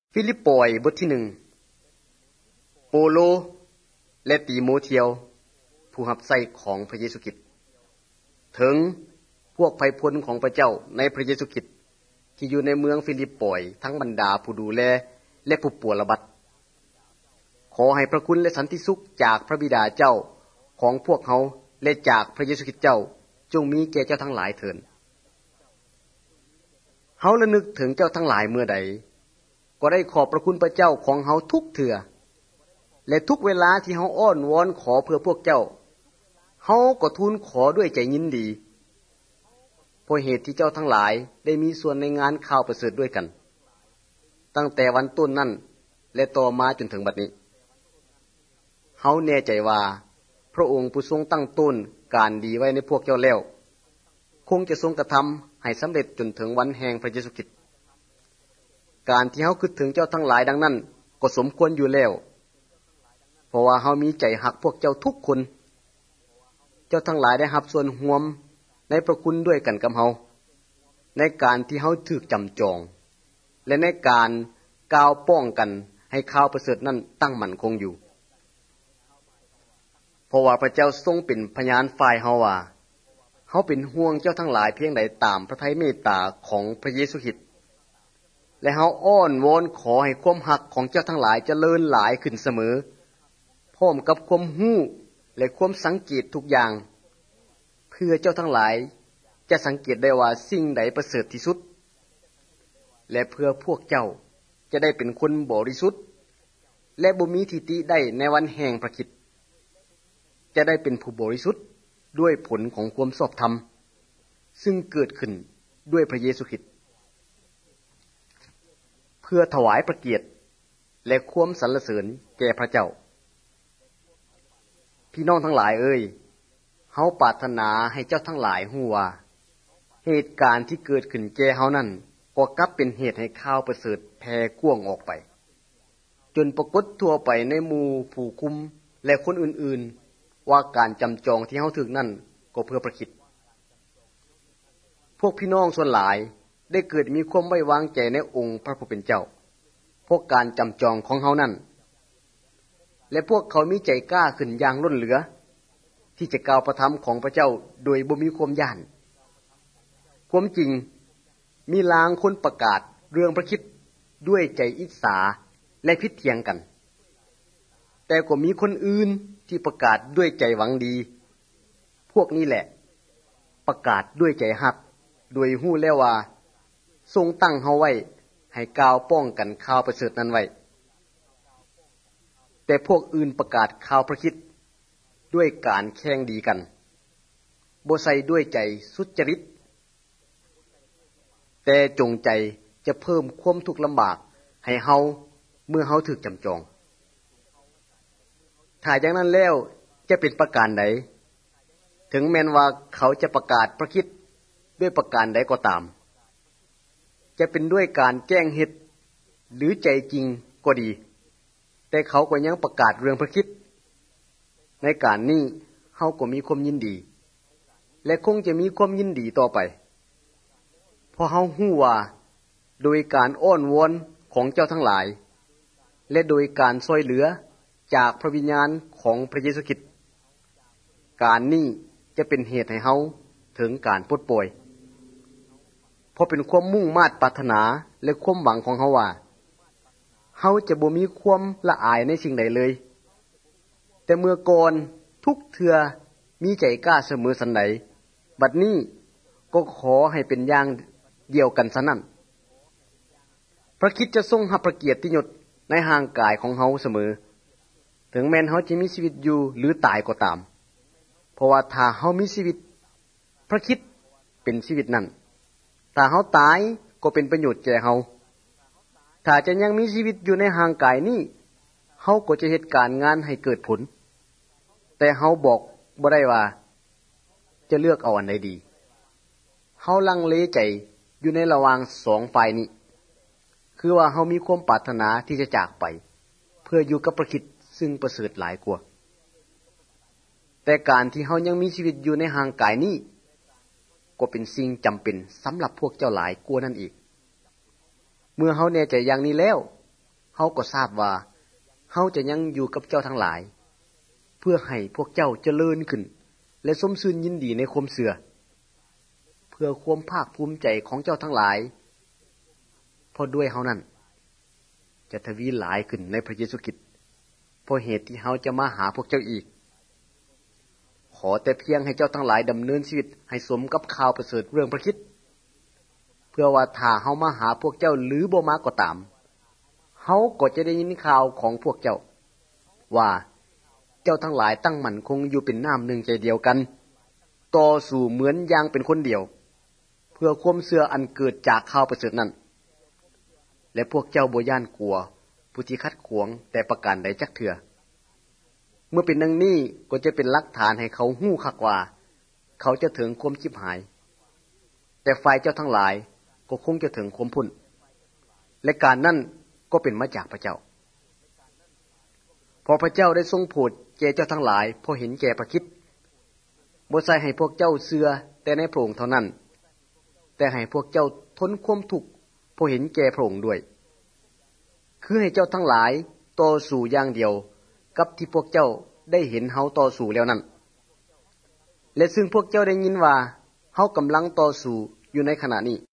ฟิลิปปอยบทที่1โปโลและติโมเธียวผู้รับใช้ของพระเยซูคริสต์ถึงพวกไพพลของพระเจ้าในพระเยซูคริสต์ที่อยู่ในเมืองฟิลิปปอยทั้งบรรดาผู้ดูแลและผู้ปวารบัตรขอให้พระคุณและสันติสุขจากพระบิดาเจ้าของพวกเขาและจากพระเยซูคริสต์เจ้าจงมีแก่เจ้าทั้งหลายเถิดเฮาระลึกถึงเจ้าทั้งหลายเมื่อใดก็ได้ขอบพระคุณพระเจ้าของเฮาทุกเทื่อและทุกเวลาที่เฮาอ้อนวอนขอเพื่อพวกเจ้าเฮาก็ทูลขอด้วยใจยินดีเพราะเหตุที่เจ้าทั้งหลายได้มีส่วนในงานข่าวประเสริฐด้วยกันตั้งแต่วันต้นนั้นและต่อมาจนถึงบัดนี้เฮาแน่ใจว่าพระองค์ผู้ทรงตั้งต้นการดีไว้ในพวกเจ้าแล้วคงจะทรงกระทำให้สำเร็จจนถึงวันแห่งพระเยซูคริสต์การที่เฮาคิดถึงเจ้าทั้งหลายดังนั้นก็สมควรอยู่แล้วเพราะว่าเฮามีใจฮักพวกเจ้าทุกคนเจ้าทั้งหลายได้รับส่วนร่วมในพระคุณด้วยกันกับเฮาในการที่เฮาถูกจำจองและในการกล่าวป้องกันให้ข่าวประเสริฐนั้นตั้งมั่นคงอยู่เพราะว่าพระเจ้าทรงเป็นพยานฝ่ายเฮาว่าเฮาเป็นห่วงเจ้าทั้งหลายเพียงใดตามพระทัยเมตตาของพระเยซูคริสต์และเฮาอ้อนวอนขอให้ความรักของเจ้าทั้งหลายเจริญหลายขึ้นเสมอพร้อมกับความรู้และความสังเกตทุกอย่างเพื่อเจ้าทั้งหลายจะสังเกตได้ว่าสิ่งใดประเสริฐที่สุดและเพื่อพวกเจ้าจะได้เป็นคนบริสุทธิ์และบ่มีทิฏฐิได้ในวันแห่งพระคริสต์จะได้เป็นผู้บริสุทธิ์ด้วยผลของความชอบธรรมซึ่งเกิดขึ้นด้วยพระเยซูคริสต์เพื่อถวายพระเกียรติและความสรรเสริญแก่พระเจ้าพี่น้องทั้งหลายเอ้ยเฮาปรารถนาให้เจ้าทั้งหลายฮู้ว่าเหตุการณ์ที่เกิดขึ้นแก่เฮานั้นก็กลับเป็นเหตุให้ข่าวประเสริฐแผ่กว้างออกไปจนปรากฏทั่วไปในหมู่ผู้คุมและคนอื่นๆว่าการจำจองที่เฮาถึกนั้นก็เพื่อพระคริสต์พวกพี่น้องส่วนหลายได้เกิดมีความไว้วางใจในองค์พระผู้เป็นเจ้าพวกการจำจองของเฮานั้นและพวกเขามีใจกล้าขึ้นอย่างล้นเหลือที่จะกล่าวพระธรรมของพระเจ้าโดยบ่มีความย้านความจริงมีลางคนประกาศเรื่องพระคริสต์ด้วยใจอิจฉาและพิดเถียงกันแต่ก็มีคนอื่นที่ประกาศด้วยใจหวังดีพวกนี้แหละประกาศด้วยใจฮักโดยฮู้แล้วว่าทรงตั้งเฮาไว้ให้กล่าวป้องกันข่าวประเสริฐนั้นไว้แต่พวกอื่นประกาศข่าวพระคริสต์ด้วยการแข่งดีกันบ่ใส่ด้วยใจสุจริตแต่จงใจจะเพิ่มความทุกข์ลำบากให้เฮาเมื่อเฮาถูกจำจองถ้าอย่างนั้นแล้วจะเป็นประการใดถึงแม้นว่าเขาจะประกาศพระคริสต์ด้วยประการใดก็ตามจะเป็นด้วยการแกล้งเฮ็ดหรือใจจริงก็ดีแต่เขาก็ยังประกาศเรื่องพระคริสต์ในการนี้เฮาก็มีความยินดีและคงจะมีความยินดีต่อไปเพราะเฮาฮู้ว่าโดยการอ้อนวอนของเจ้าทั้งหลายและโดยการช่วยเหลือจากพระวิญญาณของพระเยซูคริสต์การนี้จะเป็นเหตุให้เฮาถึงการปลดปล่อยเพราะเป็นความมุ่งมา่ปรารถนาและความหวังของเฮาว่าเฮาจะบ่มีความละอายในสิ่งใดเลยแต่เมื่อก่อนทุกเทื่อมีใจกล้าเสมอสันใดบัดนี้ก็ขอให้เป็นอย่างเดียวกันซะนั่นพระคริสต์จะทรงรับพระเกียรติยศในร่างกายของเฮาเสมอถึงแม้นเฮาจะมีชีวิตอยู่หรือตายก็ตามเพราะว่าถ้าเฮามีชีวิตพระคริสต์เป็นชีวิตนั้นถ้าเฮาตายก็เป็นประโยชน์แก่เฮาถ้าจะยังมีชีวิตอยู่ในร่างกายนี้เฮาก็จะเฮ็ดการงานให้เกิดผลแต่เฮาบอกบ่ได้ว่าจะเลือกเอาอันใดดีเฮาลังเลใจอยู่ในระหว่างสองฝ่ายนี้คือว่าเฮามีความปรารถนาที่จะจากไปเพื่ออยู่กับพระคริสต์ซึ่งประเสริฐหลายกว่าแต่การที่เฮายังมีชีวิตอยู่ในร่างกายนี้ก็เป็นสิ่งจำเป็นสำหรับพวกเจ้าหลายกว่านั้นอีกเมื่อเฮาแน่ใจอย่างนี้แล้วาก็ทราบว่าเฮาจะยังอยู่กับเจ้าทั้งหลายเพื่อให้พวกเจ้าเจริญขึ้นและสมชื่นยินดีในความเชื่อเพื่อความภาคภูมิใจของเจ้าทั้งหลายเพราะด้วยเฮานั้นจะทวีหลายขึ้นในพระเยซูคริสต์เพราะเหตุที่เฮาจะมาหาพวกเจ้าอีกขอแต่เพียงให้เจ้าทั้งหลายดำเนินชีวิตให้สมกับข่าวประเสริฐเรื่องพระคริสต์เพื่อว่าถ้าเฮามาหาพวกเจ้าหรือบ่มาก็ตามเฮาก็จะได้ยินข่าวของพวกเจ้าว่าเจ้าทั้งหลายตั้งมั่นคงอยู่เป็นน้ำหนึ่งใจเดียวกันต่อสู้เหมือนอย่างเป็นคนเดียวเพื่อความเชื่ออันเกิดจากข่าวประเสริฐนั้นและพวกเจ้าบ่ย้านกลัวผู้ที่ขัดขวางแต่ประการใดจักเทื่อเมื่อเป็นดังนี้ก็จะเป็นหลักฐานให้เขาฮู้คักว่าเขาจะถึงความชิบหายแต่ฝ่ายเจ้าทั้งหลายก็คงจะถึงความพ้นและการนั้นก็เป็นมาจากพระเจ้าพอพระเจ้าได้ทรงโปรดแก่เจ้าทั้งหลายเพราะเห็นแก่พระคริสต์บ่ใช่ให้พวกเจ้าเชื่อแต่ในพระองค์เท่านั้นแต่ให้พวกเจ้าทนความทุกข์เพราะเห็นแก่พระองค์ด้วยคือให้เจ้าทั้งหลายต่อสู้อย่างเดียวกับที่พวกเจ้าได้เห็นเฮาต่อสู้แล้วนั้นและซึ่งพวกเจ้าได้ยินว่าเฮากำลังต่อสู้อยู่ในขณะนี้